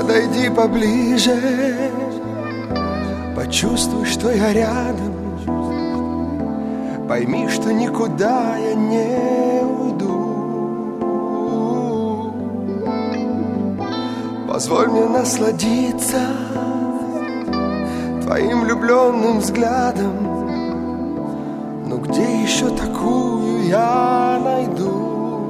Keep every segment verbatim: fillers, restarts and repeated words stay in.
подойди поближе, почувствуй, что я рядом. Пойми, что никуда я не уйду. Позволь мне насладиться твоим влюбленным взглядом. Но где еще такую я найду?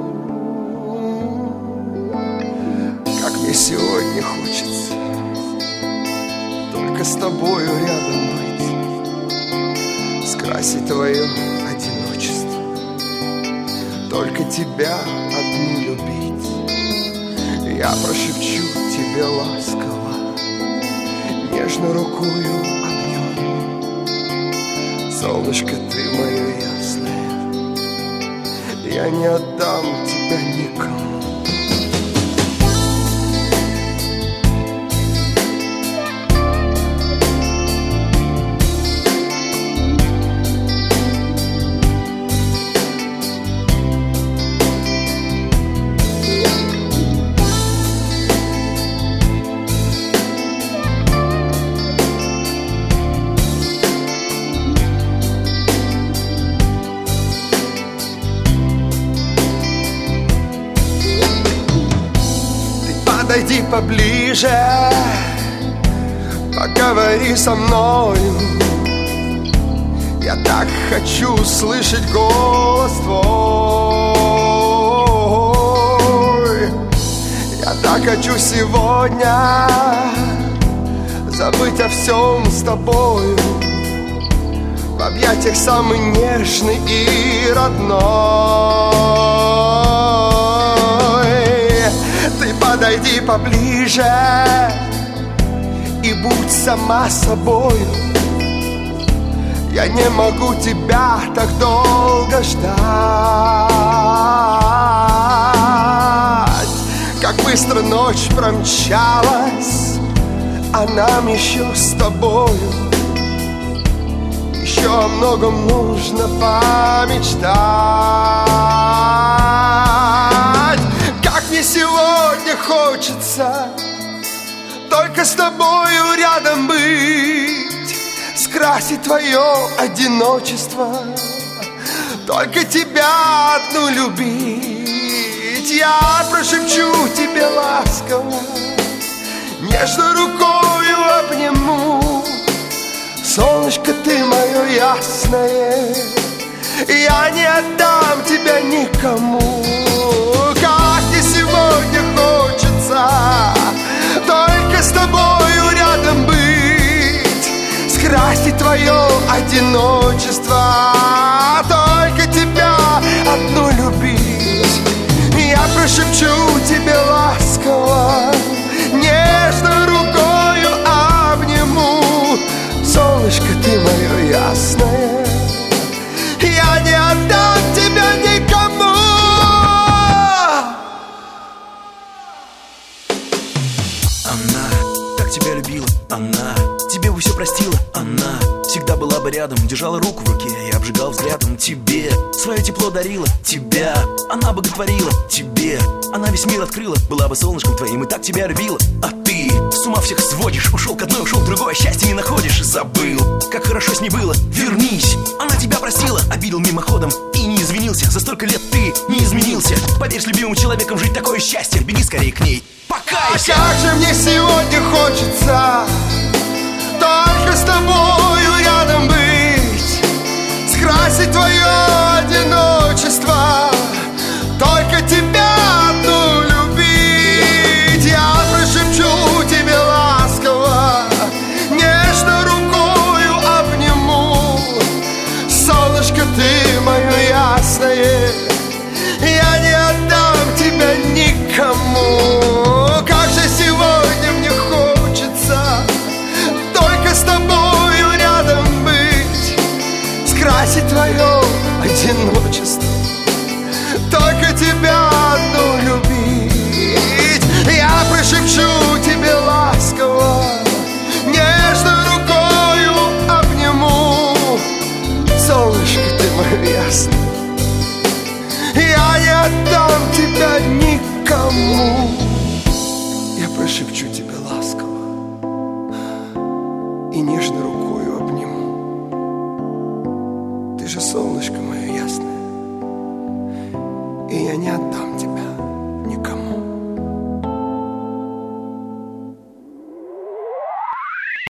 Как мне сегодня хочется только с тобою рядом быть, скрасить твое одиночество, только тебя одну любить. Я прошепчу тебе ласково, нежно рукою обню. Солнышко, ты мое ясное, я не отдам тебя никому. Подойди поближе, поговори со мною. Я так хочу слышать голос твой. Я так хочу сегодня забыть о всем с тобою, в объятиях самый нежный и родной. Ты подойди поближе и будь сама собою. Я не могу тебя так долго ждать. Как быстро ночь промчалась, а нам еще с тобою еще о многом нужно помечтать. Как мне сегодня хочется только с тобою рядом быть, скрасить твое одиночество, только тебя одну любить. Я прошепчу тебе ласково, нежно рукою обниму. Солнышко, ты мое ясное, я не отдам тебя никому. Как мне сегодня хочется только с тобою рядом быть, скрасить твое одиночество, только тебя одну любить. Я прошепчу тебе ласково, нежно рукою обниму. Солнышко, ты мое ясное, я не отдам тебя никому. Она так тебя любила, она тебе бы все простила, она всегда была бы рядом, держала руку в руке и обжигала взглядом. Тебе свое тепло дарила, тебя она боготворила, тебе она весь мир открыла, была бы солнышком твоим и так тебя любила. А ты с ума всех сводишь, ушел к одной, ушел к другой, счастья не находишь. Забыл, как хорошо с ней было, вернись. Она тебя простила, обидел мимоходом и не извинился. За столько лет ты не изменился. Поверь, с любимым человеком жить такое счастье, беги скорее к ней, покайся. А как же мне сегодня хочется только с тобою рядом быть, скрасить твое одиночество, только тебя одну любить. Я прошепчу тебе ласково, нежно рукою обниму. Солнышко, ты мое ясное, я не отдам тебя никому. Как же сегодня мне хочется только с тобою рядом быть, скрасить твое одиночество, только тебя одну любить. Я прошепчу тебе ласково, нежно рукою обниму. Солнышко, ты мое ясное, я не отдам тебя никому. Я прошепчу тебе ласково, Ты же солнышко мое ясное, и я не отдам